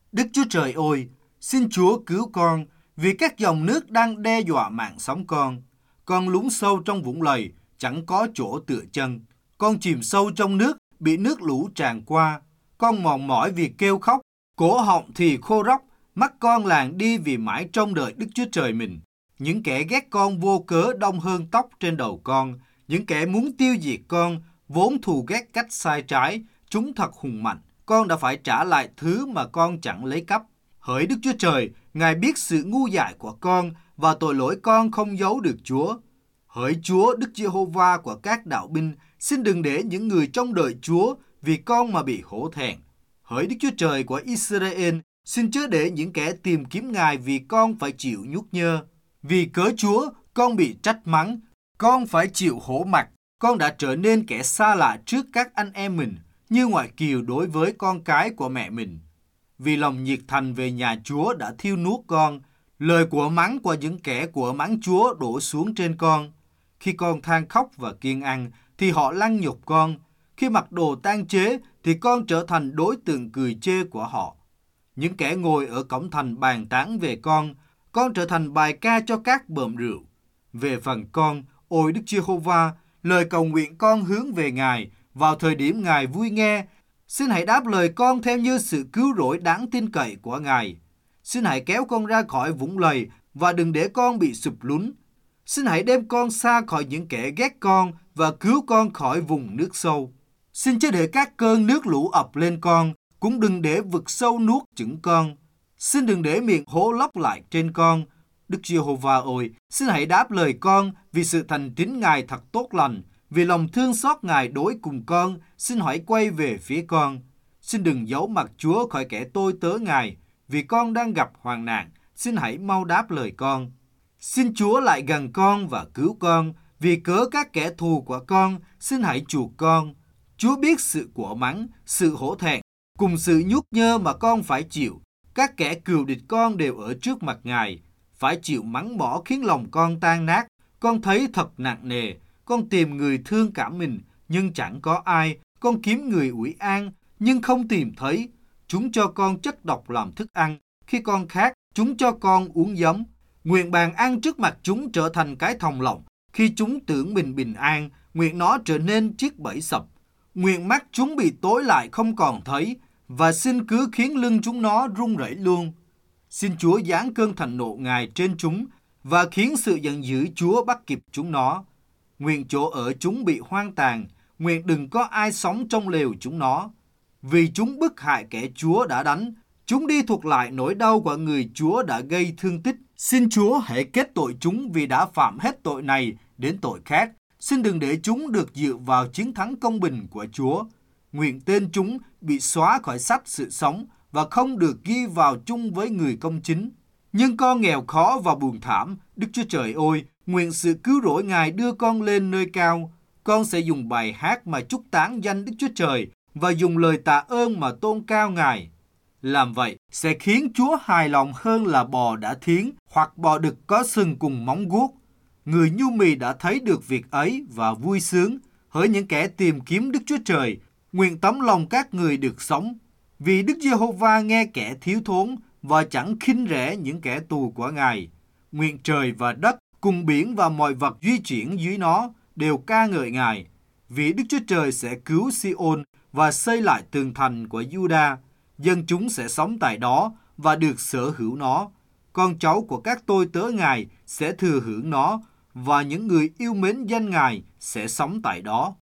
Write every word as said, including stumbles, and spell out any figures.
Đức Chúa Trời ơi, xin Chúa cứu con vì các dòng nước đang đe dọa mạng sống con. Con lún sâu trong vũng lầy, chẳng có chỗ tựa chân. Con chìm sâu trong nước, bị nước lũ tràn qua. Con mòn mỏi vì kêu khóc, cổ họng thì khô róc, mắt con làng đi vì mãi trông đợi Đức Chúa Trời mình. Những kẻ ghét con vô cớ đông hơn tóc trên đầu con. Những kẻ muốn tiêu diệt con, vốn thù ghét cách sai trái, chúng thật hùng mạnh. Con đã phải trả lại thứ mà con chẳng lấy cắp. Hỡi Đức Chúa Trời, Ngài biết sự ngu dại của con và tội lỗi con không giấu được Chúa. Hỡi Chúa, Đức Giê-hô-va của các đạo binh, xin đừng để những người trông đợi Chúa vì con mà bị hổ thẹn. Hỡi Đức Chúa Trời của Israel, xin chớ để những kẻ tìm kiếm Ngài vì con phải chịu nhút nhơ. Vì cớ Chúa, con bị trách mắng, con phải chịu hổ mặt. Con đã trở nên kẻ xa lạ trước các anh em mình, như ngoại kiều đối với con cái của mẹ mình. Vì lòng nhiệt thành về nhà Chúa đã thiêu nuốt con, lời của mắng của những kẻ của mắng Chúa đổ xuống trên con. Khi con than khóc và kiêng ăn, thì họ lăng nhục con. Khi mặc đồ tang chế, thì con trở thành đối tượng cười chê của họ. Những kẻ ngồi ở cổng thành bàn tán về con, con trở thành bài ca cho các bợm rượu. Về phần con, ôi Đức Giê-hô-va, lời cầu nguyện con hướng về Ngài, vào thời điểm Ngài vui nghe. Xin hãy đáp lời con theo như sự cứu rỗi đáng tin cậy của Ngài. Xin hãy kéo con ra khỏi vũng lầy và đừng để con bị sụp lún. Xin hãy đem con xa khỏi những kẻ ghét con và cứu con khỏi vùng nước sâu. Xin chớ để các cơn nước lũ ập lên con, cũng đừng để vực sâu nuốt chửng con. Xin đừng để miệng hố lóc lại trên con. Đức Giê-hô-va ơi, xin hãy đáp lời con vì sự thành tín Ngài thật tốt lành. Vì lòng thương xót Ngài đối cùng con, xin hãy quay về phía con. Xin đừng giấu mặt Chúa khỏi kẻ tôi tớ Ngài, vì con đang gặp hoạn nạn, xin hãy mau đáp lời con. Xin Chúa lại gần con và cứu con, vì cớ các kẻ thù của con, xin hãy chuộc con. Chúa biết sự của mắng, sự hổ thẹn, cùng sự nhút nhơ mà con phải chịu. Các kẻ cừu địch con đều ở trước mặt Ngài, phải chịu mắng mỏ khiến lòng con tan nát. Con thấy thật nặng nề. Con tìm người thương cảm mình, nhưng chẳng có ai. Con kiếm người ủi an, nhưng không tìm thấy. Chúng cho con chất độc làm thức ăn. Khi con khát, chúng cho con uống giấm. Nguyện bàn ăn trước mặt chúng trở thành cái thòng lọng. Khi chúng tưởng mình bình an, nguyện nó trở nên chiếc bẫy sập. Nguyện mắt chúng bị tối lại không còn thấy, và xin cứ khiến lưng chúng nó run rẩy luôn. Xin Chúa giáng cơn thạnh nộ Ngài trên chúng, và khiến sự giận dữ Chúa bắt kịp chúng nó. Nguyện chỗ ở chúng bị hoang tàn, nguyện đừng có ai sống trong lều chúng nó. Vì chúng bức hại kẻ Chúa đã đánh, chúng đi thuật lại nỗi đau của người Chúa đã gây thương tích. Xin Chúa hãy kết tội chúng vì đã phạm hết tội này đến tội khác. Xin đừng để chúng được dựa vào chiến thắng công bình của Chúa. Nguyện tên chúng bị xóa khỏi sách sự sống và không được ghi vào chung với người công chính. Nhưng con nghèo khó và buồn thảm, Đức Chúa Trời ơi, nguyện sự cứu rỗi Ngài đưa con lên nơi cao. Con sẽ dùng bài hát mà chúc tán danh Đức Chúa Trời và dùng lời tạ ơn mà tôn cao Ngài. Làm vậy sẽ khiến Chúa hài lòng hơn là bò đã thiến hoặc bò đực có sừng cùng móng guốc. Người nhu mì đã thấy được việc ấy và vui sướng. Hỡi những kẻ tìm kiếm Đức Chúa Trời, nguyện tấm lòng các người được sống. Vì Đức Giê-hô-va nghe kẻ thiếu thốn và chẳng khinh rẻ những kẻ tù của Ngài. Nguyện trời và đất cùng biển và mọi vật di chuyển dưới nó đều ca ngợi Ngài. Vì Đức Chúa Trời sẽ cứu Si-ôn và xây lại tường thành của Giu-đa. Dân chúng sẽ sống tại đó và được sở hữu nó. Con cháu của các tôi tớ Ngài sẽ thừa hưởng nó, và những người yêu mến danh Ngài sẽ sống tại đó.